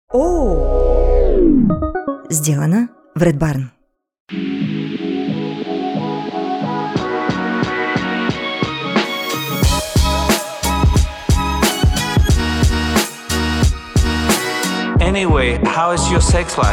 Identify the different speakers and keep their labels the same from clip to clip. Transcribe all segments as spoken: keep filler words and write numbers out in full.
Speaker 1: О! Сделано в Red Barn.
Speaker 2: Anyway, how is your sex life?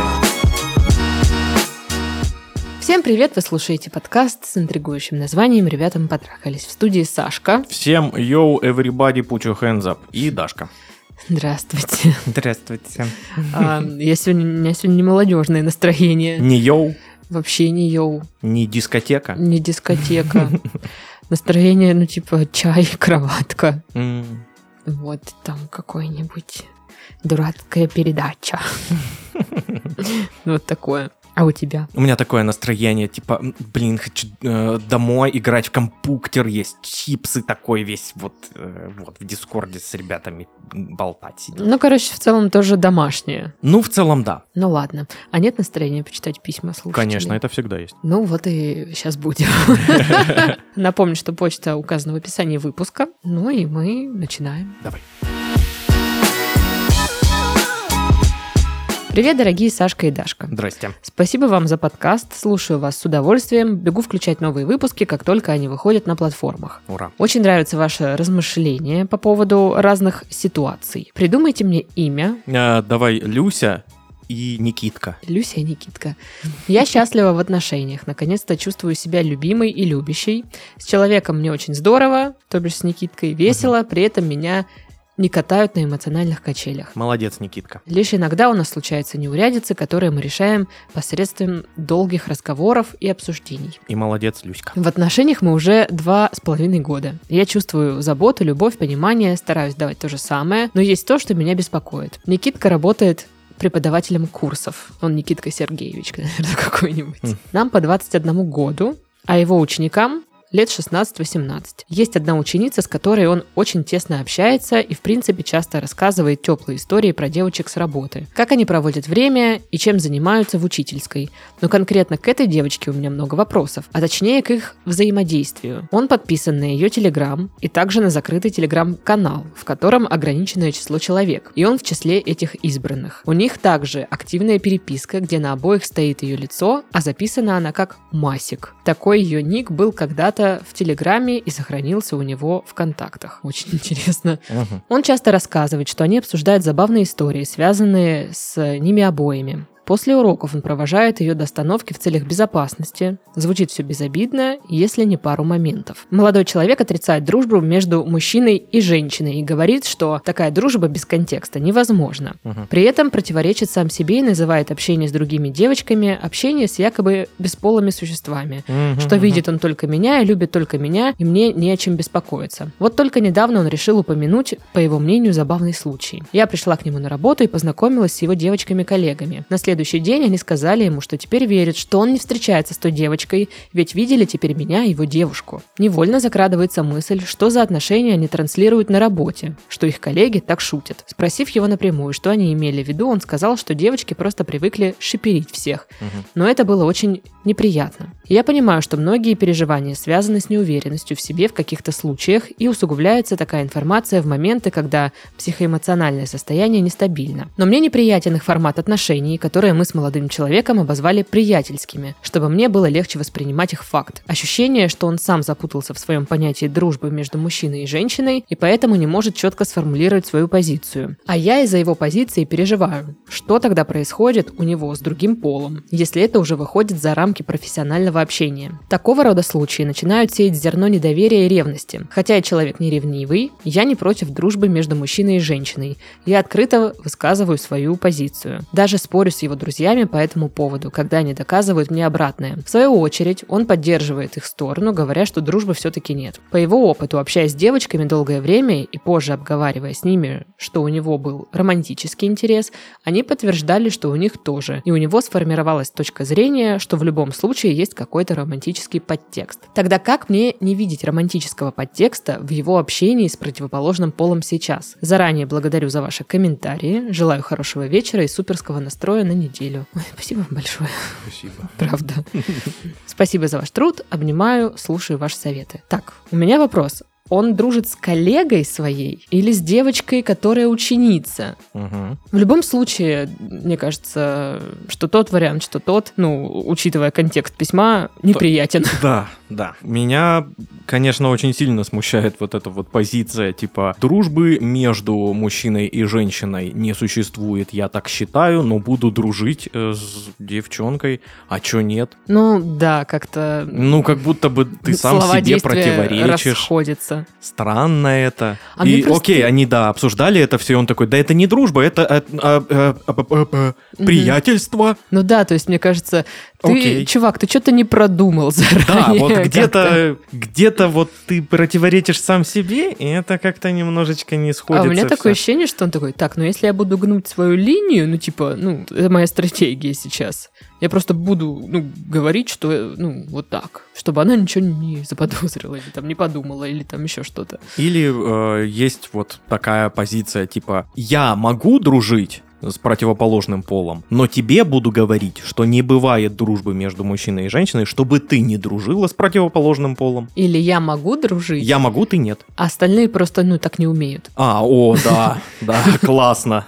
Speaker 3: Всем привет! Вы слушаете подкаст с интригующим названием «Ребята, мы потрахались». В студии Сашка.
Speaker 4: Всем yo, everybody, put your hands up. И Дашка.
Speaker 3: Здравствуйте.
Speaker 4: Здравствуйте.
Speaker 3: А, я сегодня, у меня сегодня не молодежное настроение.
Speaker 4: Не йоу.
Speaker 3: Вообще не йоу.
Speaker 4: Не дискотека.
Speaker 3: Не дискотека. Настроение, ну типа чай, кроватка.
Speaker 4: Mm.
Speaker 3: Вот там какой-нибудь дурацкая передача. Вот такое. А у тебя?
Speaker 4: У меня такое настроение, типа, блин, хочу э, домой играть в компьютер, есть чипсы такой весь, вот, э, вот в Дискорде с ребятами болтать сидеть.
Speaker 3: Ну, короче, в целом тоже домашнее.
Speaker 4: Ну, в целом, да.
Speaker 3: Ну, ладно. А нет настроения почитать письма слушателей?
Speaker 4: Конечно, это всегда есть.
Speaker 3: Ну, вот и сейчас будем. Напомню, что почта указана в описании выпуска. Ну и мы начинаем.
Speaker 4: Давай.
Speaker 3: Привет, дорогие Сашка и Дашка.
Speaker 4: Здрасте.
Speaker 3: Спасибо вам за подкаст. Слушаю вас с удовольствием. Бегу включать новые выпуски, как только они выходят на платформах.
Speaker 4: Ура.
Speaker 3: Очень нравится ваше размышление по поводу разных ситуаций. Придумайте мне имя.
Speaker 4: А, давай Люся и Никитка.
Speaker 3: Люся и Никитка. Я счастлива в отношениях. Наконец-то чувствую себя любимой и любящей. С человеком мне очень здорово, то бишь с Никиткой, весело, при этом меня не катают на эмоциональных качелях.
Speaker 4: Молодец, Никитка.
Speaker 3: Лишь иногда у нас случаются неурядицы, которые мы решаем посредством долгих разговоров и обсуждений.
Speaker 4: И молодец, Люська.
Speaker 3: В отношениях мы уже два с половиной года. Я чувствую заботу, любовь, понимание, стараюсь давать то же самое, но есть то, что меня беспокоит. Никитка работает преподавателем курсов. Он Никитка Сергеевич, наверное, какой-нибудь. Mm. Нам по двадцать одному году, а его ученикам лет шестнадцать-восемнадцать. Есть одна ученица, с которой он очень тесно общается и, в принципе, часто рассказывает теплые истории про девочек с работы. Как они проводят время и чем занимаются в учительской. Но конкретно к этой девочке у меня много вопросов, а точнее к их взаимодействию. Он подписан на ее телеграм и также на закрытый телеграм-канал, в котором ограниченное число человек. И он в числе этих избранных. У них также активная переписка, где на обоих стоит ее лицо, а записана она как Масик. Такой ее ник был когда-то в Телеграме и сохранился у него в контактах. Очень интересно. Uh-huh. Он часто рассказывает, что они обсуждают забавные истории, связанные с ними обоими. После уроков он провожает ее до остановки в целях безопасности. Звучит все безобидно, если не пару моментов. Молодой человек отрицает дружбу между мужчиной и женщиной и говорит, что такая дружба без контекста невозможна. Uh-huh. При этом противоречит сам себе и называет общение с другими девочками общение с якобы бесполыми существами. Uh-huh, что uh-huh. видит он только меня и любит только меня, и мне не о чем беспокоиться. Вот только недавно он решил упомянуть, по его мнению, забавный случай. Я пришла к нему на работу и познакомилась с его девочками-коллегами. На следующий следующий день они сказали ему, что теперь верят, что он не встречается с той девочкой, ведь видели теперь меня и его девушку. Невольно закрадывается мысль, что за отношения они транслируют на работе, что их коллеги так шутят. Спросив его напрямую, что они имели в виду, он сказал, что девочки просто привыкли шиперить всех. Угу. Но это было очень неприятно. И я понимаю, что многие переживания связаны с неуверенностью в себе в каких-то случаях, и усугубляется такая информация в моменты, когда психоэмоциональное состояние нестабильно. Но мне неприятен их формат отношений, которые мы с молодым человеком обозвали приятельскими, чтобы мне было легче воспринимать их факт. Ощущение, что он сам запутался в своем понятии дружбы между мужчиной и женщиной, и поэтому не может четко сформулировать свою позицию. А я из-за его позиции переживаю, что тогда происходит у него с другим полом, если это уже выходит за рамки профессионального общения. Такого рода случаи начинают сеять зерно недоверия и ревности. Хотя я человек не ревнивый, я не против дружбы между мужчиной и женщиной. Я открыто высказываю свою позицию. Даже спорю с его друзьями по этому поводу, когда они доказывают мне обратное. В свою очередь, он поддерживает их сторону, говоря, что дружбы все-таки нет. По его опыту, общаясь с девочками долгое время и позже обговаривая с ними, что у него был романтический интерес, они подтверждали, что у них тоже. И у него сформировалась точка зрения, что в любом случае есть какой-то романтический подтекст. Тогда как мне не видеть романтического подтекста в его общении с противоположным полом сейчас? Заранее благодарю за ваши комментарии, желаю хорошего вечера и суперского настроя на неделю. Ой, спасибо вам большое.
Speaker 4: Спасибо.
Speaker 3: Правда. Спасибо за ваш труд, обнимаю, слушаю ваши советы. Так, у меня вопрос. он дружит с коллегой своей или с девочкой, которая ученица.
Speaker 4: Мгм.
Speaker 3: В любом случае, мне кажется, что тот вариант, что тот, ну, учитывая контекст письма, неприятен.
Speaker 4: Да, да. Меня, конечно, очень сильно смущает вот эта вот позиция, типа, дружбы между мужчиной и женщиной не существует, я так считаю, но буду дружить э, с девчонкой, а чё нет?
Speaker 3: Ну, да, как-то...
Speaker 4: Ну, как будто бы ты сам
Speaker 3: слова,
Speaker 4: себе
Speaker 3: действия
Speaker 4: противоречишь.
Speaker 3: расходятся.
Speaker 4: Странно это.
Speaker 3: А
Speaker 4: И
Speaker 3: мне просто-
Speaker 4: окей, они, да, обсуждали это все, и он такой, да это не дружба, это э, а, э, а, а, а,
Speaker 3: Мгм.
Speaker 4: приятельство.
Speaker 3: Ну да, то есть, мне кажется, ты,
Speaker 4: Окей.
Speaker 3: чувак, ты что-то не продумал заранее.
Speaker 4: Да, вот
Speaker 3: как-то.
Speaker 4: где-то, где-то вот ты противоречишь сам себе, и это как-то немножечко не
Speaker 3: А
Speaker 4: сходится.
Speaker 3: у меня такое
Speaker 4: всё.
Speaker 3: ощущение, что он такой, так, ну если я буду гнуть свою линию, ну типа, ну, это моя стратегия сейчас. Я просто буду, ну, говорить, что, ну, вот так, чтобы она ничего не заподозрила, или там не подумала, или там еще что-то.
Speaker 4: Или э, есть вот такая позиция, типа, я могу дружить с противоположным полом, но тебе буду говорить, что не бывает дружбы между мужчиной и женщиной, чтобы ты не дружила с противоположным полом.
Speaker 3: Или я могу дружить,
Speaker 4: Я могу, ты нет.
Speaker 3: а остальные просто, ну, так не умеют.
Speaker 4: А, о, да, да, классно.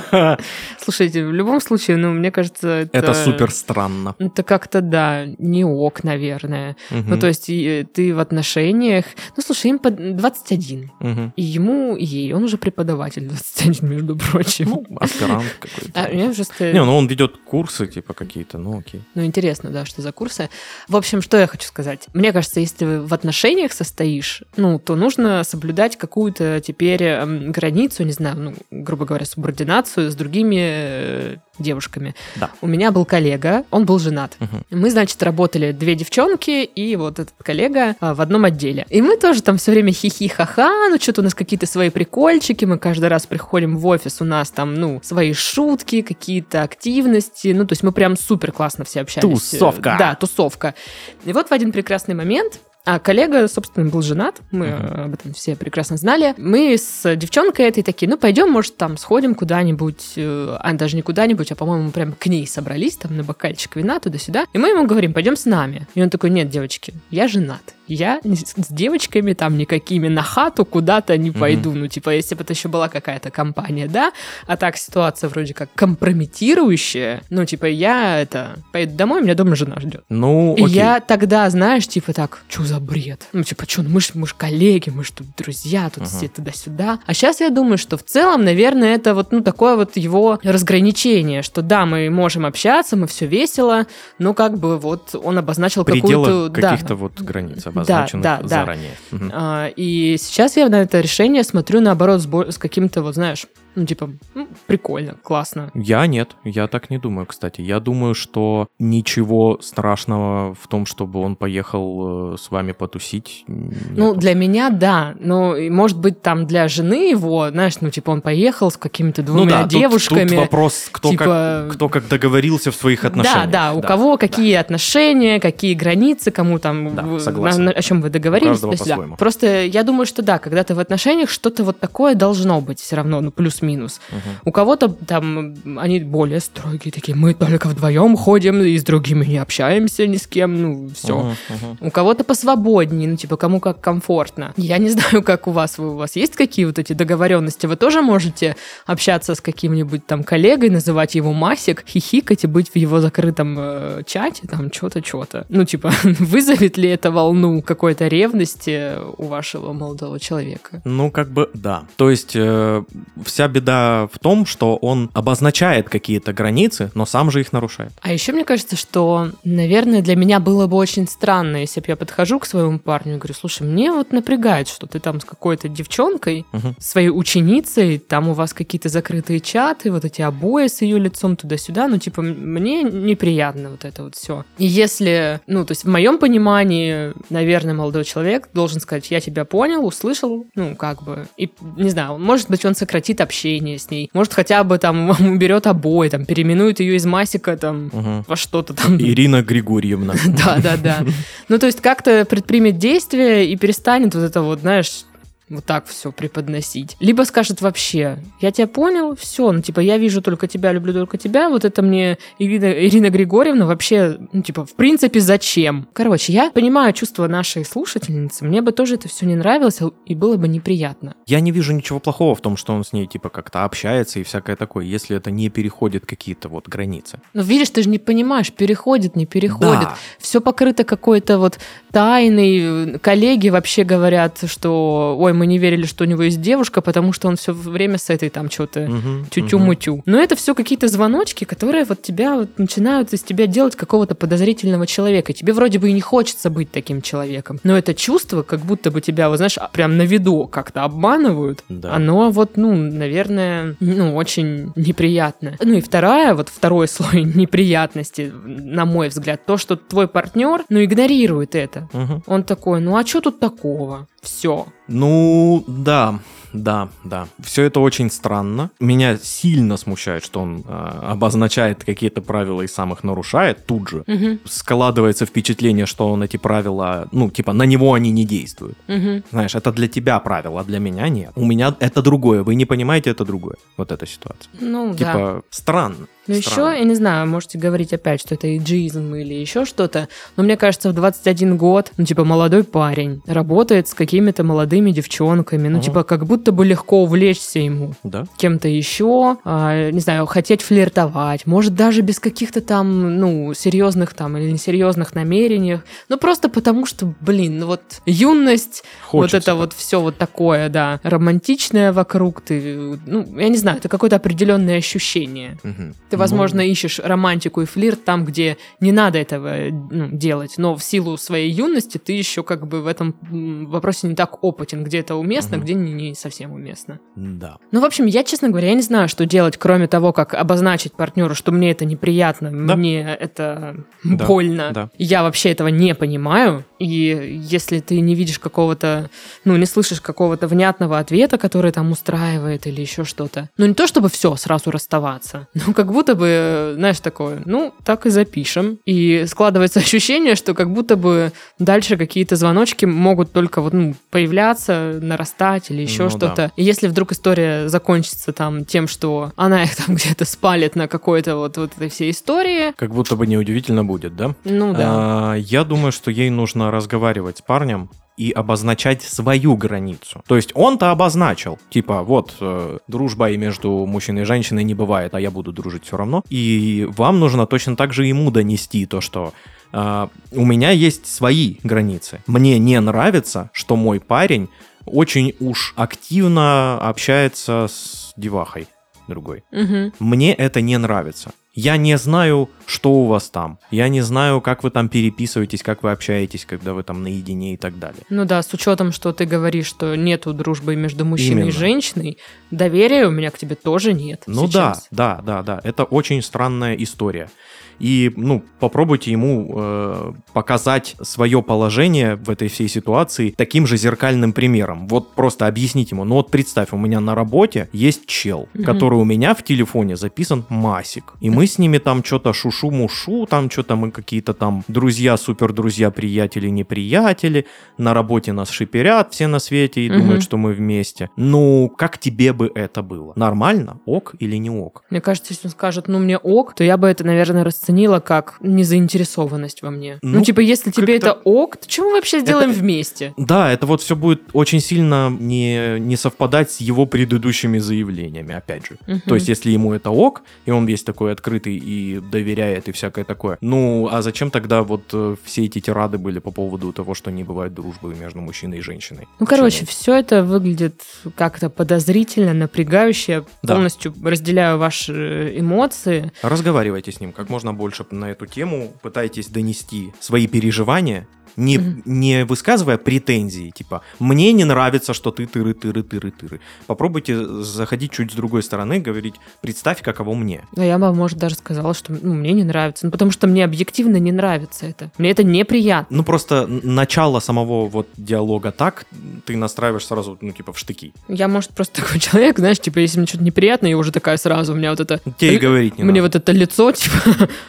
Speaker 3: Слушайте, в любом случае, ну, мне кажется, это...
Speaker 4: Это супер странно.
Speaker 3: Это как-то, да, не ок, наверное. Ну,
Speaker 4: Мгм,
Speaker 3: то есть и, ты в отношениях... Ну, слушай, им по двадцать один.
Speaker 4: мгм.
Speaker 3: И ему, и ей. Он уже преподаватель двадцать один, между прочим.
Speaker 4: Ну, аспирант какой-то.
Speaker 3: А, я просто...
Speaker 4: Не, ну он ведет курсы, типа, какие-то, ну окей.
Speaker 3: Ну, интересно, да, что за курсы. В общем, что я хочу сказать. Мне кажется, если ты в отношениях состоишь, ну, то нужно соблюдать какую-то теперь эм, границу, не знаю, ну, грубо говоря, субординацию с другими э, девушками.
Speaker 4: Да.
Speaker 3: У меня был коллега, он был женат.
Speaker 4: Мгм.
Speaker 3: Мы, значит, работали две девчонки и вот этот коллега а, в одном отделе. И мы тоже там все время хихи-ха-ха, ну, что-то у нас какие-то свои прикольчики, мы каждый раз приходим в офис, у нас там, ну, свои шутки, какие-то активности, ну, то есть мы прям супер классно все общались.
Speaker 4: Тусовка.
Speaker 3: Да, тусовка. И вот в один прекрасный момент... А коллега, собственно, был женат, мы
Speaker 4: Мгм.
Speaker 3: э, об этом все прекрасно знали. Мы с девчонкой этой такие, ну, пойдем, может, там сходим куда-нибудь, э, а даже не куда-нибудь, а, по-моему, прям к ней собрались, там, на бокальчик вина, туда-сюда. И мы ему говорим, пойдем с нами. И он такой, нет, девочки, я женат. Я с с девочками там никакими на хату куда-то не пойду. Ну, типа, если бы это еще была какая-то компания, да? А так ситуация вроде как компрометирующая. Ну, типа, я это поеду домой, меня дома жена ждет.
Speaker 4: Ну,
Speaker 3: И
Speaker 4: окей.
Speaker 3: я тогда, знаешь, типа так, что за бред? Ну, типа, что, ну мы ж, мы ж коллеги, мы ж тут друзья, тут
Speaker 4: Ага.
Speaker 3: все туда-сюда. А сейчас я думаю, что в целом, наверное, это вот, ну, такое вот его разграничение, что да, мы можем общаться, мы все весело, но как бы вот он обозначил
Speaker 4: Пределы
Speaker 3: какую-то... да.
Speaker 4: каких-то вот границ обозначенных
Speaker 3: да, да.
Speaker 4: заранее. Мгм.
Speaker 3: А, и сейчас я на это решение смотрю, наоборот, с, бо- с каким-то, вот знаешь, ну, типа, ну, прикольно, классно.
Speaker 4: Я нет, я так не думаю, кстати. Я думаю, что ничего страшного в том, чтобы он поехал э, с вами потусить.
Speaker 3: Ну,
Speaker 4: нету.
Speaker 3: для меня, да. Но, и, может быть, там для жены его, знаешь, ну, типа, он поехал с какими-то
Speaker 4: Ну
Speaker 3: двумя
Speaker 4: да, тут-
Speaker 3: девушками.
Speaker 4: Тут, вопрос, кто,
Speaker 3: типа-
Speaker 4: как, кто как договорился в своих отношениях.
Speaker 3: Да, да, у кого какие отношения, какие границы, кому там,
Speaker 4: Да,
Speaker 3: в-
Speaker 4: согласен.
Speaker 3: на- о чем вы договорились.
Speaker 4: У каждого
Speaker 3: туда-сюда.
Speaker 4: по-своему.
Speaker 3: Просто я думаю, что да, когда ты в отношениях, что-то вот такое должно быть все равно, ну, плюс-минус.
Speaker 4: Мгм.
Speaker 3: У кого-то там они более строгие, такие, мы только вдвоем ходим и с другими не общаемся ни с кем, ну, все.
Speaker 4: Мгм, мгм.
Speaker 3: У кого-то посвободнее, ну, типа, кому как комфортно. Я не знаю, как у вас. Вы, у вас есть какие вот эти договоренности? Вы тоже можете общаться с каким-нибудь там коллегой, называть его Масик, хихикать и быть в его закрытом э, чате, там, что-то, что-то. Ну, типа, вызовет ли это волну какой-то ревности у вашего молодого человека?
Speaker 4: Ну, как бы, да. То есть, э, вся беда в том, что он обозначает какие-то границы, но сам же их нарушает.
Speaker 3: А еще мне кажется, что, наверное, для меня было бы очень странно, если бы я подхожу к своему парню и говорю, слушай, мне вот напрягает, что ты там с какой-то девчонкой,
Speaker 4: Мгм.
Speaker 3: своей ученицей, там у вас какие-то закрытые чаты, вот эти обои с ее лицом туда-сюда, ну, типа, м- мне неприятно вот это вот все. И если, ну, то есть в моем понимании, наверное, молодой человек должен сказать, я тебя понял, услышал, ну, как бы, и, не знаю, может быть, он сократит общение с ней, может, хотя бы там уберет обои, там, переименует ее из Масика, там,
Speaker 4: Мгм.
Speaker 3: во что-то там.
Speaker 4: Ирина Григорьевна.
Speaker 3: Да, да, да. Ну, то есть как-то предпримет действие и перестанет вот это вот, знаешь, вот так все преподносить. Либо скажет вообще, я тебя понял, все, ну, типа, я вижу только тебя, люблю только тебя, вот это мне Ирина, Ирина Григорьевна вообще, ну, типа, в принципе, зачем? Короче, я понимаю чувства нашей слушательницы, мне бы тоже это все не нравилось, и было бы неприятно.
Speaker 4: Я не вижу ничего плохого в том, что он с ней, типа, как-то общается и всякое такое, если это не переходит какие-то вот границы.
Speaker 3: Ну, видишь, ты же не понимаешь, переходит, не переходит.
Speaker 4: Да.
Speaker 3: Все покрыто какой-то вот тайной. Коллеги вообще говорят, что ой, мы не верили, что у него есть девушка, потому что он все время с этой там что-то
Speaker 4: Угу,
Speaker 3: тю-тю-мутю. Угу. Но это все какие-то звоночки, которые вот тебя вот начинают из тебя делать какого-то подозрительного человека. Тебе вроде бы и не хочется быть таким человеком. Но это чувство, как будто бы тебя, вот знаешь, прям на виду как-то обманывают. Да. Оно вот, ну, наверное, ну, очень неприятно. Ну и вторая, вот второй слой неприятности, на мой взгляд, то, что твой партнер, ну, игнорирует это. Угу. Он такой, ну, а что тут такого? Все.
Speaker 4: Ну, да, да, да. Все это очень странно. Меня сильно смущает, что он э, обозначает какие-то правила и сам их нарушает тут же. Угу. Складывается впечатление, что он эти правила, ну, типа, на него они не действуют. Угу. Знаешь, это для тебя правило, а для меня нет. У меня это другое, вы не понимаете, это другое. Вот эта ситуация.
Speaker 3: Ну,
Speaker 4: типа,
Speaker 3: да.
Speaker 4: странно.
Speaker 3: Ну, еще, я не знаю, можете говорить опять, что это эйджизм или еще что-то, но мне кажется, в двадцать один год, ну, типа, молодой парень работает с какими-то молодыми девчонками, ну, uh-huh. типа, как будто бы легко увлечься ему.
Speaker 4: Да.
Speaker 3: Кем-то еще, а, не знаю, хотеть флиртовать, может, даже без каких-то там, ну, серьезных там или несерьезных намерений, ну, просто потому что, блин, ну, вот юность, хочется вот это так. Вот все вот такое, да, романтичное вокруг, ты, ну, я не знаю, это какое-то определенное ощущение. Uh-huh. Ты, возможно, ищешь романтику и флирт там, где не надо этого, ну, делать, но в силу своей юности ты еще как бы в этом вопросе не так опытен, где это уместно, угу. где не, не совсем уместно.
Speaker 4: Да.
Speaker 3: Ну, в общем, я, честно говоря, я не знаю, что делать, кроме того, как обозначить партнеру, что мне это неприятно, да. мне это да. больно. Да. Я вообще этого не понимаю, и если ты не видишь какого-то, ну, не слышишь какого-то внятного ответа, который там устраивает или еще что-то, ну, не то чтобы все, сразу расставаться, но как будто бы, знаешь, такое, ну, так и запишем. И складывается ощущение, что как будто бы дальше какие-то звоночки могут только вот, ну, появляться, нарастать или еще ну, что-то. Да. И если вдруг история закончится там тем, что она их там где-то спалит на какой-то вот, вот этой всей истории.
Speaker 4: Как будто бы неудивительно будет, да?
Speaker 3: Ну, да.
Speaker 4: А, я думаю, что ей нужно разговаривать с парнем и обозначать свою границу. То есть он-то обозначил, типа, вот, э, дружба и между мужчиной и женщиной не бывает, а я буду дружить все равно. И вам нужно точно так же ему донести то, что э, у меня есть свои границы. Мне не нравится, что мой парень очень уж активно общается с девахой другой. Угу. Мне это не нравится. Я не знаю, что у вас там. Я не знаю, как вы там переписываетесь, как вы общаетесь, когда вы там наедине и так далее.
Speaker 3: Ну да, с учетом, что ты говоришь, что нету дружбы между мужчиной Именно. И женщиной, доверия у меня к тебе тоже нет.
Speaker 4: Ну сейчас. да, да, да, да. Это очень странная история. И, ну, попробуйте ему э, показать свое положение в этой всей ситуации таким же зеркальным примером. Вот просто объяснить ему. Ну вот представь, у меня на работе есть чел, mm-hmm. который у меня в телефоне записан Масик. И мы с ними там что-то шушу-мушу, там что-то мы какие-то там друзья, супер-друзья, приятели, неприятели. На работе нас шиперят все на свете и mm-hmm. думают, что мы вместе. Ну, как тебе бы это было? Нормально? Ок или не ок?
Speaker 3: Мне кажется, если он скажет, ну, мне ок, то я бы это, наверное, расценила как незаинтересованность во мне. Ну, ну типа, если тебе это ок, то что мы вообще сделаем это... вместе?
Speaker 4: Да, это вот все будет очень сильно не, не совпадать с его предыдущими заявлениями, опять же. Угу. То есть, если ему это ок, и он весь такой открытый и доверяет, и всякое такое, ну, а зачем тогда вот э, все эти тирады были по поводу того, что не бывает дружбы между мужчиной и женщиной?
Speaker 3: Ну, короче, все это выглядит как-то подозрительно, напрягающе. Я да. полностью разделяю ваши эмоции.
Speaker 4: Разговаривайте с ним как можно больше на эту тему, пытайтесь донести свои переживания, не, mm-hmm. не высказывая претензии, типа, мне не нравится, что ты тыры-тыры-тыры-тыры. Попробуйте заходить чуть с другой стороны, говорить, представь, каково мне.
Speaker 3: Да, я бы, может, даже сказала, что ну, мне не нравится, ну, потому что мне объективно не нравится это. Мне это неприятно.
Speaker 4: Ну, просто начало самого вот диалога так, ты настраиваешь сразу, ну, типа, в штыки.
Speaker 3: Я, может, просто такой человек, знаешь, типа, если мне что-то неприятно, я уже такая сразу, у меня вот это...
Speaker 4: Тебе и говорить не
Speaker 3: Мне
Speaker 4: надо.
Speaker 3: вот это лицо, типа...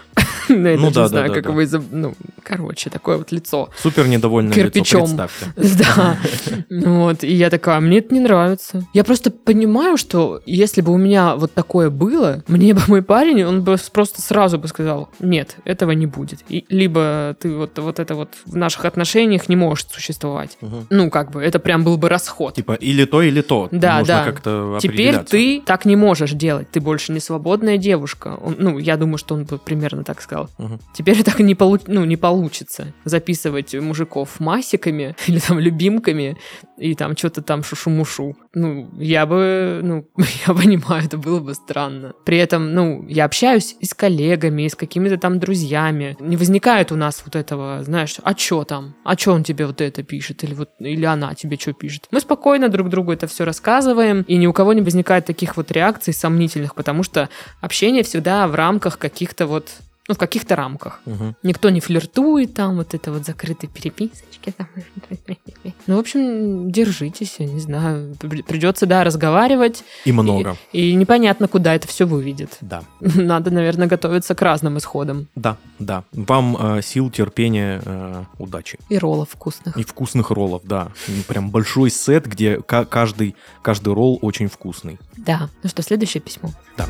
Speaker 3: Ну, я
Speaker 4: Ну
Speaker 3: даже
Speaker 4: да,
Speaker 3: не знаю,
Speaker 4: да,
Speaker 3: как
Speaker 4: да,
Speaker 3: его изоб- Ну, короче, такое вот лицо.
Speaker 4: Супер недовольное
Speaker 3: Кирпичом.
Speaker 4: лицо, представьте.
Speaker 3: Да. Вот. И я такая, мне это не нравится. Я просто понимаю, что если бы у меня вот такое было, мне бы мой парень, он бы просто сразу бы сказал, нет, этого не будет. И либо ты вот, вот это вот в наших отношениях не можешь существовать.
Speaker 4: Мгм.
Speaker 3: Ну, как бы, это прям был бы расход.
Speaker 4: Типа или то, или то.
Speaker 3: Да,
Speaker 4: Нужно
Speaker 3: да.
Speaker 4: как-то
Speaker 3: Теперь
Speaker 4: определяться.
Speaker 3: ты так не можешь делать. Ты больше не свободная девушка. Он- ну, я думаю, что он бы примерно так сказал.
Speaker 4: Мгм.
Speaker 3: Теперь так не, получ- ну, не получится записывать мужиков масиками или там любимками и там что-то там шушу-мушу. Ну, я бы, ну, я понимаю, это было бы странно. При этом, ну, я общаюсь и с коллегами, и с какими-то там друзьями. Не возникает у нас вот этого, знаешь, а чё там? А чё он тебе вот это пишет? Или вот, или она тебе что пишет? Мы спокойно друг другу это все рассказываем, и ни у кого не возникает таких вот реакций сомнительных, потому что общение всегда в рамках каких-то вот, ну, в каких-то рамках.
Speaker 4: Мгм.
Speaker 3: Никто не флиртует, там вот это вот закрытые переписочки. Там. Ну, в общем, держитесь, я не знаю. При- Придется, да, разговаривать.
Speaker 4: И много.
Speaker 3: И, и непонятно, куда это все выведет.
Speaker 4: Да.
Speaker 3: Надо, наверное, готовиться к разным исходам.
Speaker 4: Да, да. Вам э, сил, терпения, э, удачи.
Speaker 3: И роллов вкусных.
Speaker 4: И вкусных роллов, да. Ну, прям большой сет, где ка- каждый, каждый ролл очень вкусный.
Speaker 3: Да. Ну что, следующее письмо.
Speaker 4: Да.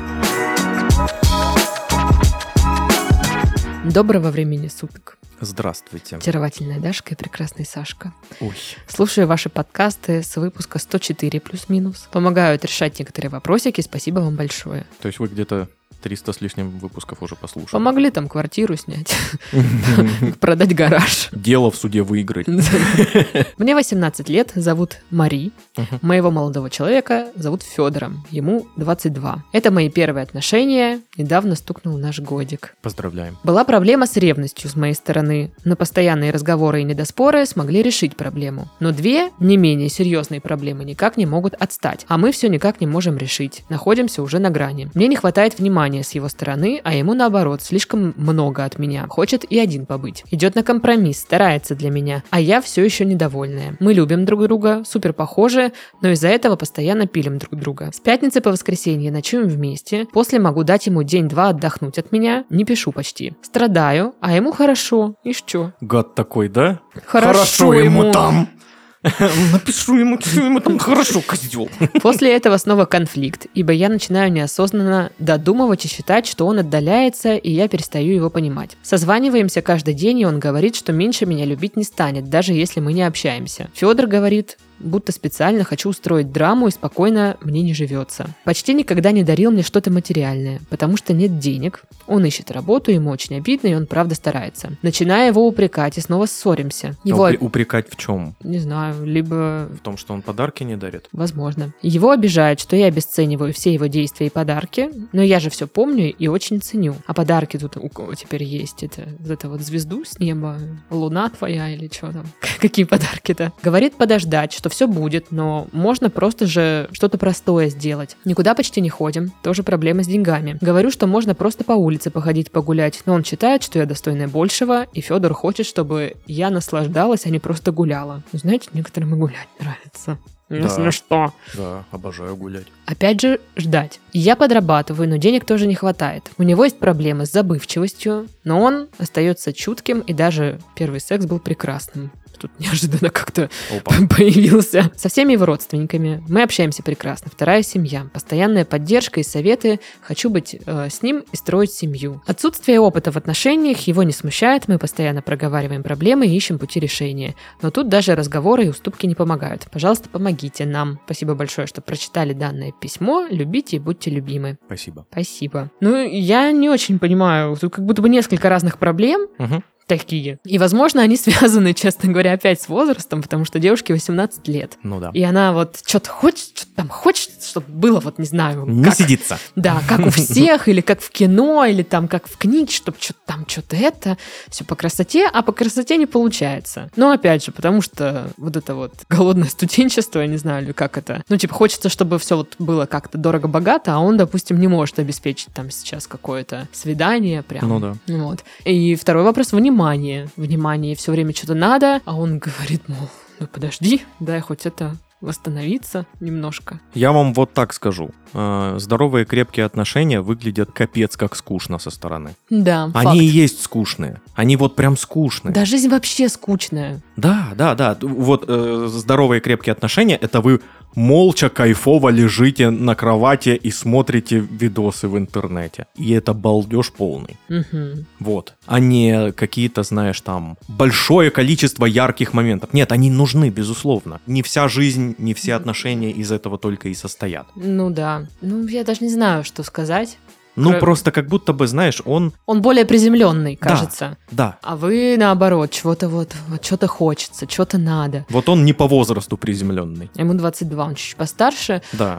Speaker 3: Доброго времени суток.
Speaker 4: Здравствуйте.
Speaker 3: Очаровательная Дашка и прекрасный Сашка.
Speaker 4: Ой.
Speaker 3: Слушаю ваши подкасты с выпуска сто четыре плюс-минус. Помогают решать некоторые вопросики. Спасибо вам большое.
Speaker 4: То есть вы где-то триста с лишним выпусков уже послушали.
Speaker 3: Помогли там квартиру снять, продать гараж.
Speaker 4: Дело в суде выиграть.
Speaker 3: Мне восемнадцать лет, зовут Мари.
Speaker 4: Мгм.
Speaker 3: Моего молодого человека зовут Федором, ему двадцать два. Это мои первые отношения, недавно стукнул наш годик.
Speaker 4: Поздравляем.
Speaker 3: Была проблема с ревностью с моей стороны, но постоянные разговоры и недоспоры смогли решить проблему. Но две не менее серьезные проблемы никак не могут отстать, а мы все никак не можем решить. Находимся уже на грани. Мне не хватает внимания с его стороны, а ему наоборот, слишком много от меня. Хочет и один побыть. Идет на компромисс, старается для меня, а я все еще недовольная. Мы любим друг друга, супер похожи, но из-за этого постоянно пилим друг друга. С пятницы по воскресенье ночуем вместе, после могу дать ему день-два отдохнуть от меня, не пишу почти. Страдаю, а ему хорошо. И что?
Speaker 4: Гад такой, да?
Speaker 3: Хорошо ему.
Speaker 4: там. Напишу ему, что ему там хорошо, козел.
Speaker 3: После этого снова конфликт, ибо я начинаю неосознанно додумывать и считать, что он отдаляется, и я перестаю его понимать. Созваниваемся каждый день, и он говорит, что меньше меня любить не станет, даже если мы не общаемся. Федор говорит, будто специально хочу устроить драму, и спокойно мне не живется. Почти никогда не дарил мне что-то материальное, потому что нет денег. Он ищет работу, ему очень обидно, и он правда старается. Начинаю его упрекать, и снова ссоримся. Его...
Speaker 4: Упре- Упрекать в чем?
Speaker 3: Не знаю, либо...
Speaker 4: В том, что он подарки не дарит?
Speaker 3: Возможно. Его обижает, что я обесцениваю все его действия и подарки, но я же все помню и очень ценю. А подарки тут у кого теперь есть? Это вот эта вот звезду с неба, луна твоя или что там? Какие подарки-то? Говорит подождать, что все будет, но можно просто же что-то простое сделать. Никуда почти не ходим, тоже проблема с деньгами. Говорю, что можно просто по улице походить погулять, но он считает, что я достойна большего, и Федор хочет, чтобы я наслаждалась, а не просто гуляла. Знаете, некоторым и гулять нравится. Если
Speaker 4: Да.
Speaker 3: что.
Speaker 4: Да, обожаю гулять.
Speaker 3: Опять же, ждать. Я подрабатываю, но денег тоже не хватает. У него есть проблемы с забывчивостью, но он остается чутким, и даже первый секс был прекрасным. Тут неожиданно как-то
Speaker 4: Опа.
Speaker 3: появился. Со всеми его родственниками. Мы общаемся прекрасно. Вторая семья. Постоянная поддержка и советы. Хочу быть э, с ним и строить семью. Отсутствие опыта в отношениях его не смущает. Мы постоянно проговариваем проблемы и ищем пути решения. Но тут даже разговоры и уступки не помогают. Пожалуйста, помогите нам. Спасибо большое, что прочитали данное письмо. Любите и будьте любимы.
Speaker 4: Спасибо.
Speaker 3: Спасибо. Ну, я не очень понимаю. Тут как будто бы несколько разных проблем.
Speaker 4: Мгм.
Speaker 3: Такие. И, возможно, они связаны, честно говоря, опять с возрастом, потому что девушке восемнадцать лет.
Speaker 4: Ну да.
Speaker 3: И она вот что-то хочет, что-то там хочет, чтобы было, вот не знаю,
Speaker 4: Не
Speaker 3: как,
Speaker 4: сидится.
Speaker 3: да, как у всех, или как в кино, или там как в книге, чтобы что-то там, что-то это, все по красоте, а по красоте не получается. Но опять же, потому что вот это вот голодное студенчество, я не знаю, или как это, ну, типа, хочется, чтобы все вот было как-то дорого-богато, а он, допустим, не может обеспечить там сейчас какое-то свидание прям.
Speaker 4: Ну да.
Speaker 3: Вот. И второй вопрос — внимание. Внимание, все время что-то надо, а он говорит, мол, ну подожди, дай хоть это восстановиться немножко.
Speaker 4: Я вам вот так скажу. Э, Здоровые крепкие отношения выглядят капец как скучно со стороны.
Speaker 3: Да, факт.
Speaker 4: Они и есть скучные. Они вот прям скучные.
Speaker 3: Да, жизнь вообще скучная.
Speaker 4: Да, да, да. Вот э, здоровые крепкие отношения — это вы молча, кайфово лежите на кровати и смотрите видосы в интернете. И это балдеж полный.
Speaker 3: Угу.
Speaker 4: Вот. А не какие-то, знаешь, там, большое количество ярких моментов. Нет, они нужны, безусловно. Не вся жизнь, не все отношения из этого только и состоят.
Speaker 3: Ну да. Ну, я даже не знаю, что сказать.
Speaker 4: Ну,
Speaker 3: Кро-
Speaker 4: просто как будто бы, знаешь, он...
Speaker 3: Он более приземленный, кажется.
Speaker 4: Да.
Speaker 3: А вы, наоборот, чего-то вот, вот что-то хочется, что-то надо.
Speaker 4: Вот он не по возрасту приземленный.
Speaker 3: Ему двадцать два, он чуть постарше.
Speaker 4: Да.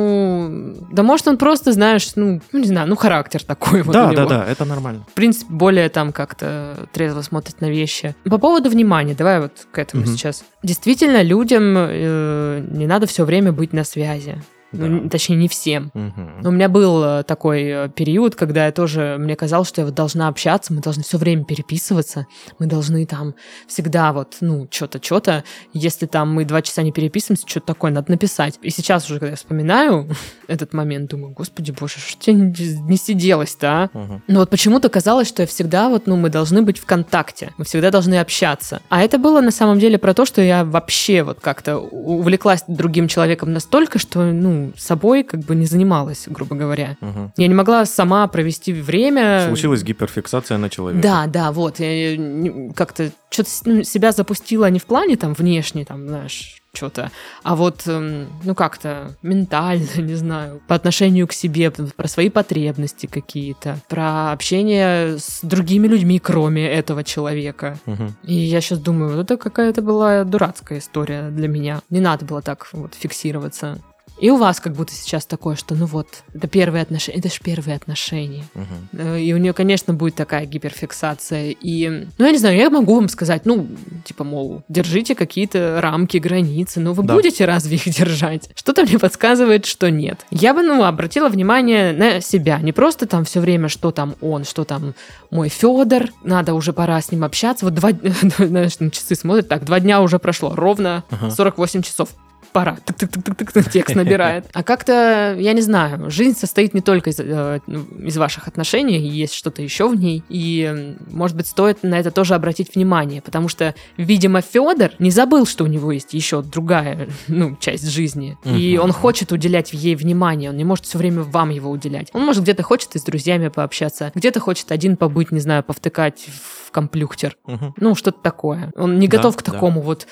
Speaker 3: Ну, да может он просто, знаешь, ну, ну, не знаю, ну, характер такой вот
Speaker 4: Да,
Speaker 3: у него.
Speaker 4: да, да, это нормально.
Speaker 3: В принципе, более там как-то трезво смотрит на вещи. По поводу внимания, давай вот к этому
Speaker 4: Мгм.
Speaker 3: сейчас. Действительно, людям э, не надо все время быть на связи. Ну,
Speaker 4: Да.
Speaker 3: точнее, не всем.
Speaker 4: Мгм.
Speaker 3: У меня был э, такой э, период, когда я тоже, мне казалось, что я вот должна общаться, мы должны все время переписываться, мы должны там всегда вот, ну, что-то, что-то, если там мы два часа не переписываемся, что-то такое надо написать. И сейчас уже, когда я вспоминаю этот момент, думаю, господи боже, что тебе не, не сиделось-то, а?
Speaker 4: Мгм.
Speaker 3: Но вот почему-то казалось, что я всегда вот, ну, мы должны быть в контакте, мы всегда должны общаться. А это было на самом деле про то, что я вообще вот как-то увлеклась другим человеком настолько, что, ну, собой как бы не занималась, грубо говоря.
Speaker 4: Мгм.
Speaker 3: Я не могла сама провести время.
Speaker 4: Случилась гиперфиксация на человека.
Speaker 3: Да, да, вот. Я не- как-то что-то ну, себя запустила не в плане там внешне, там, знаешь, что-то, а вот, эм, ну, как-то ментально, не знаю, по отношению к себе, про свои потребности какие-то, про общение с другими людьми, кроме этого человека.
Speaker 4: Мгм.
Speaker 3: И я сейчас думаю, вот это какая-то была дурацкая история для меня. Не надо было так вот фиксироваться. И у вас как будто сейчас такое, что ну вот, это первые отношения, это же первые отношения.
Speaker 4: Мгм.
Speaker 3: Э, И у нее, конечно, будет такая гиперфиксация. И, ну, я не знаю, я могу вам сказать, ну, типа, мол, держите какие-то рамки, границы, но вы
Speaker 4: Да.
Speaker 3: будете разве их держать? Что-то мне подсказывает, что нет. Я бы, ну, обратила внимание на себя. Не просто там все время, что там он, что там мой Федор, надо уже пора с ним общаться. Вот два, знаешь, на часы смотрят, так, два дня уже прошло, ровно
Speaker 4: Ага.
Speaker 3: сорок восемь часов. Пора. Тык-тык-тык-тык, текст набирает. А как-то, я не знаю, жизнь состоит не только из, э, ну, из ваших отношений, есть что-то еще в ней. И, м, может быть, стоит на это тоже обратить внимание, потому что, видимо, Федор не забыл, что у него есть еще другая, ну, часть жизни. И
Speaker 4: Мгм.
Speaker 3: он хочет уделять ей внимание, он не может все время вам его уделять. Он, может, где-то хочет и с друзьями пообщаться, где-то хочет один побыть, не знаю, повтыкать в комплюхтер.
Speaker 4: Мгм.
Speaker 3: Ну, что-то такое. Он не
Speaker 4: Да,
Speaker 3: готов к
Speaker 4: да.
Speaker 3: такому вот,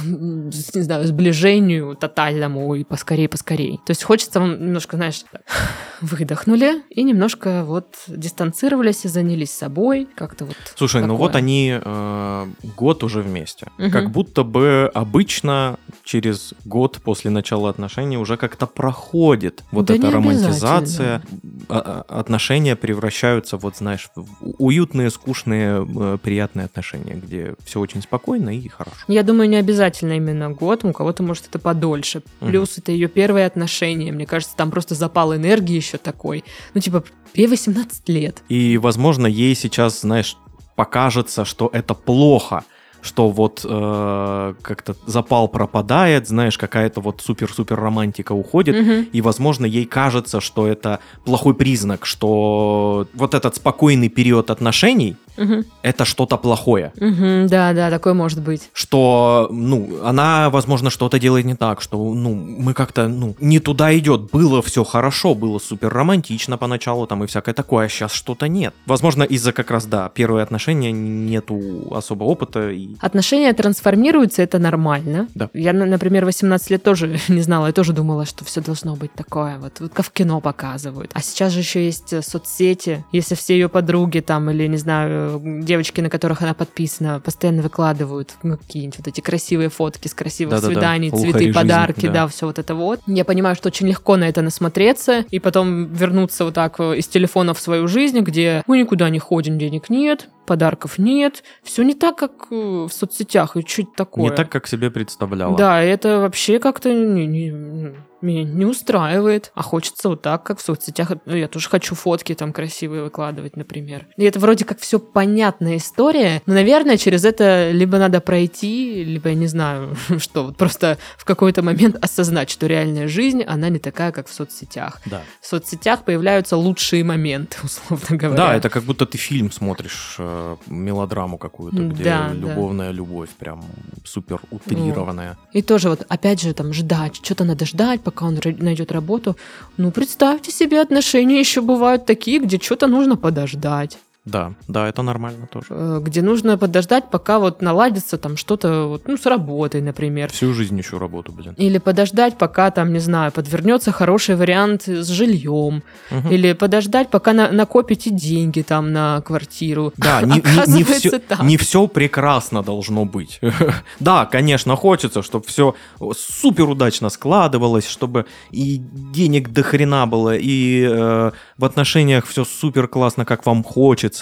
Speaker 3: не знаю, сближению тотальному и поскорей, поскорей. То есть хочется вам немножко, знаешь, так, выдохнули и немножко вот дистанцировались и занялись собой. Как-то вот
Speaker 4: Слушай, ну
Speaker 3: такое.
Speaker 4: вот они э, год уже вместе.
Speaker 3: Мгм.
Speaker 4: Как будто бы обычно через год после начала отношений уже как-то проходит вот
Speaker 3: Да
Speaker 4: эта
Speaker 3: не
Speaker 4: романтизация. А- а- Отношения превращаются, вот знаешь, в уютные, скучные, э, приятные отношения, где все очень спокойно и хорошо.
Speaker 3: Я думаю, не обязательно именно год, у кого-то, может, это подольше. Плюс это ее первые отношения. Мне кажется, там просто запал энергии еще такой. Ну, типа, ей восемнадцать лет.
Speaker 4: И, возможно, ей сейчас, знаешь, покажется, что это плохо, что вот э, как-то запал пропадает, знаешь, какая-то вот супер-супер романтика уходит,
Speaker 3: Мгм.
Speaker 4: и, возможно, ей кажется, что это плохой признак, что вот этот спокойный период отношений
Speaker 3: Мгм.
Speaker 4: это что-то плохое.
Speaker 3: Мгм. Да, да, такое может быть.
Speaker 4: Что, ну, она, возможно, что-то делает не так, что, ну, мы как-то, ну, не туда идет. Было все хорошо, было супер романтично поначалу, там, и всякое такое, а сейчас что-то нет. Возможно, из-за как раз, да, первые отношения нету особо опыта, и...
Speaker 3: Отношения трансформируются, это нормально.
Speaker 4: Да.
Speaker 3: Я, на- например, восемнадцать лет тоже не знала, я тоже думала, что все должно быть такое, вот, вот как в кино показывают. А сейчас же еще есть э, соцсети, если все ее подруги там, или, не знаю, девочки, на которых она подписана, постоянно выкладывают ну, какие-нибудь вот эти красивые фотки с красивых
Speaker 4: Да-да-да,
Speaker 3: свиданий,
Speaker 4: полухари
Speaker 3: цветы,
Speaker 4: жизни,
Speaker 3: подарки,
Speaker 4: да.
Speaker 3: да, все вот это вот. Я понимаю, что очень легко на это насмотреться и потом вернуться вот так э, из телефона в свою жизнь, где мы никуда не ходим, денег нет, подарков нет, все не так, как в соцсетях, и что-то такое.
Speaker 4: Не так, как себе представляла.
Speaker 3: Да, это вообще как-то не, не, меня не устраивает. А хочется вот так, как в соцсетях. Я тоже хочу фотки там красивые выкладывать, например. И это вроде как все понятная история, но, наверное, через это либо надо пройти, либо, я не знаю, что, вот просто в какой-то момент осознать, что реальная жизнь, она не такая, как в соцсетях.
Speaker 4: Да.
Speaker 3: В соцсетях появляются лучшие моменты, условно говоря.
Speaker 4: Да, это как будто ты фильм смотришь, э, мелодраму какую-то, где
Speaker 3: Да,
Speaker 4: любовная да. любовь прям супер утрированная.
Speaker 3: И тоже вот, опять же, там, ждать, что-то надо ждать, пока он найдет работу. Ну, представьте себе, отношения еще бывают такие, где что-то нужно подождать.
Speaker 4: Да, да, это нормально тоже.
Speaker 3: Где нужно подождать, пока вот наладится там что-то, вот, ну, с работой, например.
Speaker 4: Всю жизнь ищу работу, блин.
Speaker 3: Или подождать, пока там, не знаю, подвернется хороший вариант с жильем. Угу. Или подождать, пока на- накопите деньги там на квартиру.
Speaker 4: Да, не, не, не, все, не все прекрасно должно быть. Да, конечно, хочется, чтобы все супер удачно складывалось, чтобы и денег до хрена было, и э, в отношениях все супер классно, как вам хочется.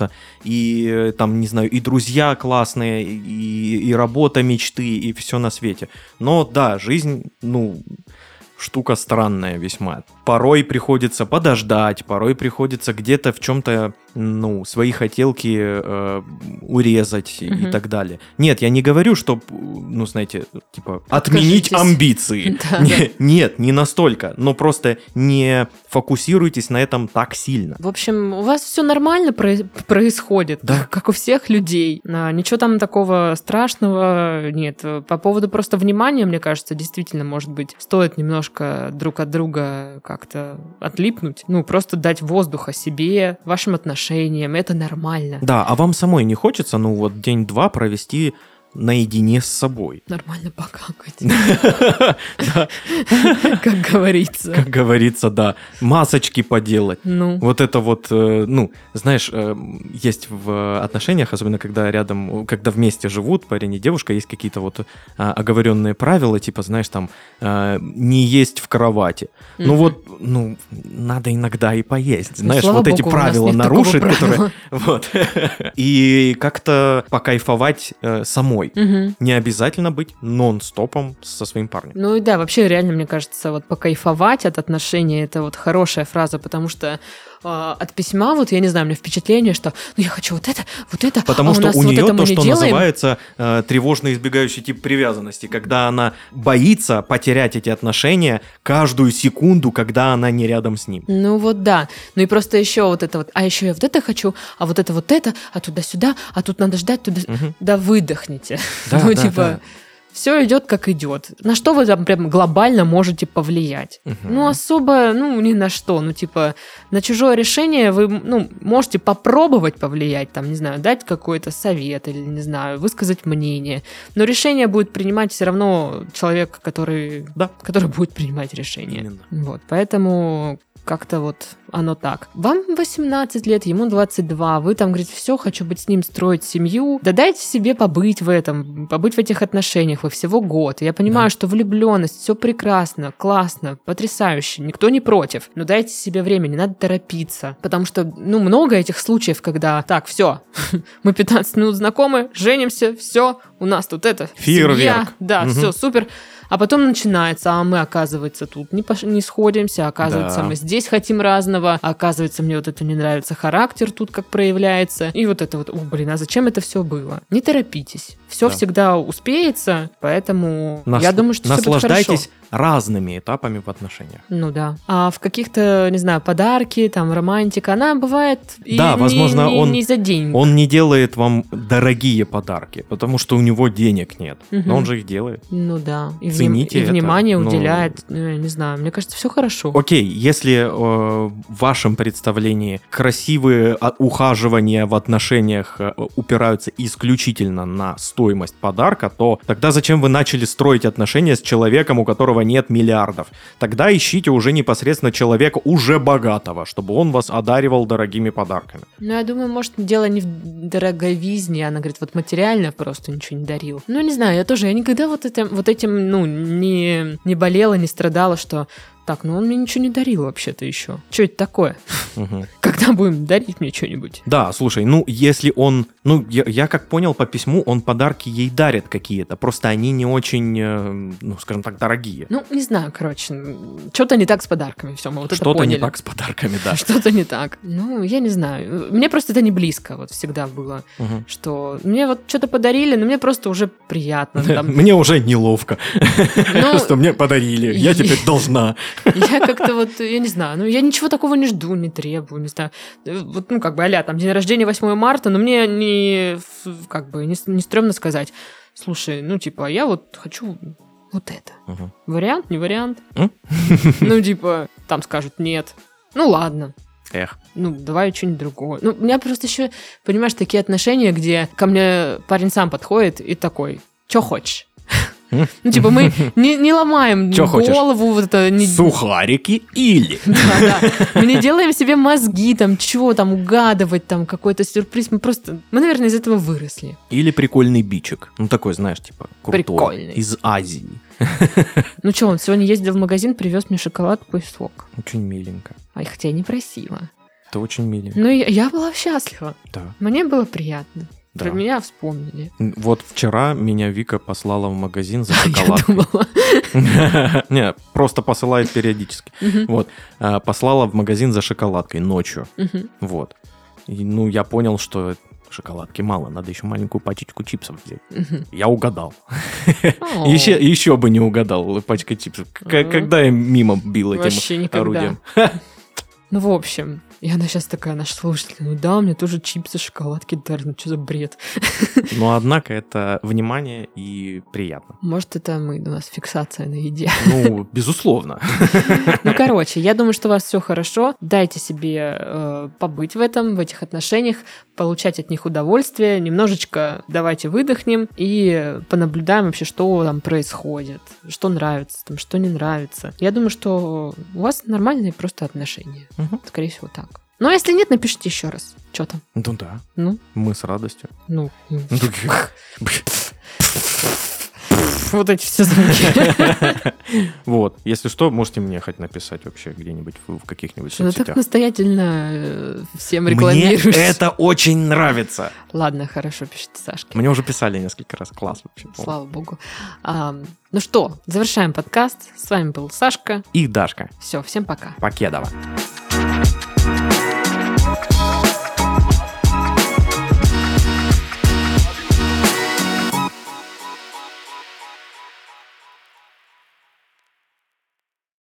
Speaker 4: И там, не знаю, и друзья классные, и, и работа мечты, и все на свете. Но да, жизнь, ну, штука странная весьма. Порой приходится подождать, порой приходится где-то в чем-то, ну, свои хотелки э, урезать mm-hmm. и так далее. Нет, я не говорю, что, ну, знаете, типа, отменить амбиции.
Speaker 3: Да,
Speaker 4: не,
Speaker 3: да.
Speaker 4: Нет, не настолько, но просто не фокусируйтесь на этом так сильно.
Speaker 3: В общем, у вас все нормально про- происходит,
Speaker 4: да.
Speaker 3: как у всех людей. А, ничего там такого страшного нет. По поводу просто внимания, мне кажется, действительно, может быть, стоит немножко друг от друга как-то отлипнуть. Ну, просто дать воздуха себе, вашим отношениям. Это нормально.
Speaker 4: Да, а вам самой не хочется, ну, вот день-два провести наедине с собой?
Speaker 3: Нормально покакать. Как говорится.
Speaker 4: Как говорится, да. Масочки поделать.
Speaker 3: Ну.
Speaker 4: Вот это вот, ну, знаешь, есть в отношениях, особенно когда рядом, когда вместе живут парень и девушка, есть какие-то вот оговоренные правила, типа, знаешь, там, не есть в кровати. Ну вот, ну, надо иногда и поесть. Знаешь, вот эти правила нарушить, которые... Вот. И как-то покайфовать самой. Угу. Не обязательно быть нон-стопом со своим парнем.
Speaker 3: Ну и да, вообще реально, мне кажется, вот покайфовать от отношений — это вот хорошая фраза, потому что э, от письма, вот я не знаю, у меня впечатление, что ну я хочу вот это, вот это,
Speaker 4: потому
Speaker 3: а
Speaker 4: что
Speaker 3: у нас
Speaker 4: у
Speaker 3: вот
Speaker 4: нее
Speaker 3: это
Speaker 4: то, что
Speaker 3: делаем.
Speaker 4: Называется э, тревожно избегающий тип привязанности, когда она боится потерять эти отношения каждую секунду, когда она не рядом с ним.
Speaker 3: Ну вот да, ну и просто еще вот это вот, а еще я вот это хочу, а вот это вот это, а туда-сюда, а тут надо ждать, туда, угу. Да выдохните.
Speaker 4: Да,
Speaker 3: ну,
Speaker 4: да,
Speaker 3: типа,
Speaker 4: да.
Speaker 3: Все идет как идет. На что вы там прям глобально можете повлиять? Угу. Ну, особо, ну, ни на что. Ну, типа, на чужое решение вы, ну, можете попробовать повлиять, там, не знаю, дать какой-то совет или, не знаю, высказать мнение. Но решение будет принимать все равно человек, который, да, который будет принимать решение. Именно. Вот, поэтому как-то вот оно так. Вам восемнадцать лет, ему двадцать два, вы там говорите, все, хочу быть с ним, строить семью. Да дайте себе побыть в этом, побыть в этих отношениях, вы всего год. Я понимаю, да. что влюбленность, все прекрасно, классно, потрясающе, никто не против. Но дайте себе время, не надо торопиться. Потому что, ну, много этих случаев, когда, так, все, мы пятнадцать минут знакомы, женимся, все, у нас тут это,
Speaker 4: фейерверк.
Speaker 3: Семья, да, угу. все, супер. А потом начинается, а мы, оказывается, тут не, пош... не сходимся, оказывается, да. мы здесь хотим разного, а оказывается, мне вот это не нравится, характер тут как проявляется, и вот это вот, о, блин, а зачем это все было? Не торопитесь, все да. всегда успеется, поэтому
Speaker 4: Нас...
Speaker 3: я думаю, что все будет хорошо.
Speaker 4: Наслаждайтесь разными этапами в отношениях.
Speaker 3: Ну да. А в каких-то, не знаю, подарки, там, романтика, она бывает и
Speaker 4: да,
Speaker 3: не,
Speaker 4: возможно,
Speaker 3: не,
Speaker 4: он,
Speaker 3: не за деньги.
Speaker 4: Он не делает вам дорогие подарки, потому что у него денег нет, угу. но он же их делает.
Speaker 3: Ну да. И,
Speaker 4: Цените
Speaker 3: и
Speaker 4: это.
Speaker 3: внимание
Speaker 4: ну...
Speaker 3: уделяет, ну, не знаю, мне кажется, все хорошо.
Speaker 4: Окей, если э, в вашем представлении красивые ухаживания в отношениях э, упираются исключительно на стоимость подарка, то тогда зачем вы начали строить отношения с человеком, у которого нет миллиардов? Тогда ищите уже непосредственно человека уже богатого, чтобы он вас одаривал дорогими подарками.
Speaker 3: Ну, я думаю, может, дело не в дороговизне, она говорит, вот материально просто ничего не дарил. Ну, не знаю, я тоже, я никогда вот этим, вот этим ну, не, не болела, не страдала, что Так, ну он мне ничего не дарил вообще-то еще. Что это такое?
Speaker 4: Мгм.
Speaker 3: Когда будем дарить мне что-нибудь?
Speaker 4: Да, слушай, ну, если он... Ну, я, я как понял по письму, он подарки ей дарит какие-то, просто они не очень, э, ну, скажем так, дорогие.
Speaker 3: Ну, не знаю, короче, что-то не так с подарками, все, мы вот это
Speaker 4: Что-то
Speaker 3: поняли.
Speaker 4: не так с подарками, да.
Speaker 3: Что-то не так. Ну, я не знаю. Мне просто это не близко вот всегда было,
Speaker 4: Мгм.
Speaker 3: что мне вот что-то подарили, но мне просто уже приятно. Там,
Speaker 4: Мне уже неловко,
Speaker 3: ну,
Speaker 4: что мне подарили, я теперь должна.
Speaker 3: я как-то вот, я не знаю, ну, я ничего такого не жду, не требую, не знаю. Вот, ну, как бы, а-ля, там, день рождения восьмое марта, но мне не, как бы, не, не стрёмно сказать, слушай, ну, типа, я вот хочу вот это.
Speaker 4: Мгм.
Speaker 3: Вариант, не вариант?
Speaker 4: М?
Speaker 3: Ну, типа, там скажут нет. Ну, ладно.
Speaker 4: Эх.
Speaker 3: Ну, давай что-нибудь другое. Ну, у меня просто еще, понимаешь, такие отношения, где ко мне парень сам подходит и такой, что хочешь? Ну, типа, мы не, не ломаем
Speaker 4: Чё хочешь?
Speaker 3: голову, вот это... Не...
Speaker 4: Сухарики или...
Speaker 3: Да, да. Мы не делаем себе мозги, там, чего там, угадывать, там, какой-то сюрприз. Мы просто... Мы, наверное, из этого выросли.
Speaker 4: Или прикольный бичик. Ну, такой, знаешь, типа, крутой.
Speaker 3: Прикольный.
Speaker 4: Из Азии.
Speaker 3: Ну, что, он сегодня ездил в магазин, привез мне шоколадку и сок.
Speaker 4: Очень миленько.
Speaker 3: А хотя я не просила.
Speaker 4: Это очень миленько.
Speaker 3: Ну, я, я была счастлива.
Speaker 4: Да.
Speaker 3: Мне было приятно.
Speaker 4: Да.
Speaker 3: Про меня вспомнили.
Speaker 4: Вот вчера меня Вика послала в магазин за
Speaker 3: Я
Speaker 4: шоколадкой.
Speaker 3: думала.
Speaker 4: Не, просто посылает периодически.
Speaker 3: Мгм,
Speaker 4: Вот. А, Послала в магазин за шоколадкой ночью.
Speaker 3: мгм.
Speaker 4: Вот. И, ну, я понял, что шоколадки мало, надо еще маленькую пачечку чипсов взять.
Speaker 3: Мгм.
Speaker 4: Я угадал.
Speaker 3: О,
Speaker 4: Еще, еще бы не угадал пачка чипсов. К-
Speaker 3: Мгм.
Speaker 4: Когда я мимо бил этим
Speaker 3: Вообще никогда.
Speaker 4: орудием.
Speaker 3: Ну, в общем, и она сейчас такая, наша слушатель, ну да, мне тоже чипсы, шоколадки дарят, ну что за бред?
Speaker 4: Но, однако, это внимание и приятно.
Speaker 3: Может, это мы, у нас фиксация на еде.
Speaker 4: Ну, безусловно.
Speaker 3: Ну, короче, я думаю, что у вас все хорошо. Дайте себе э, побыть в этом, в этих отношениях, получать от них удовольствие. Немножечко давайте выдохнем и понаблюдаем вообще, что там происходит, что нравится, там, что не нравится. Я думаю, что у вас нормальные просто отношения.
Speaker 4: Мгм.
Speaker 3: Скорее всего, так. Но если нет, напишите еще раз. Что там?
Speaker 4: Ну да,
Speaker 3: Ну,
Speaker 4: мы с радостью.
Speaker 3: ну, ну.
Speaker 4: Ну, такие,
Speaker 3: Вот эти все звуки.
Speaker 4: Вот, если что, можете мне хоть написать вообще где-нибудь в в каких-нибудь
Speaker 3: Что ты так
Speaker 4: соцсетях.
Speaker 3: настоятельно э, всем
Speaker 4: Мне
Speaker 3: рекламируешь.
Speaker 4: это очень нравится.
Speaker 3: Ладно, хорошо, пишите Сашке.
Speaker 4: Мне уже писали несколько раз. Класс вообще.
Speaker 3: Слава богу. А, ну что, завершаем подкаст. С вами был Сашка.
Speaker 4: И Дашка
Speaker 3: Все, всем пока.
Speaker 4: Покедова.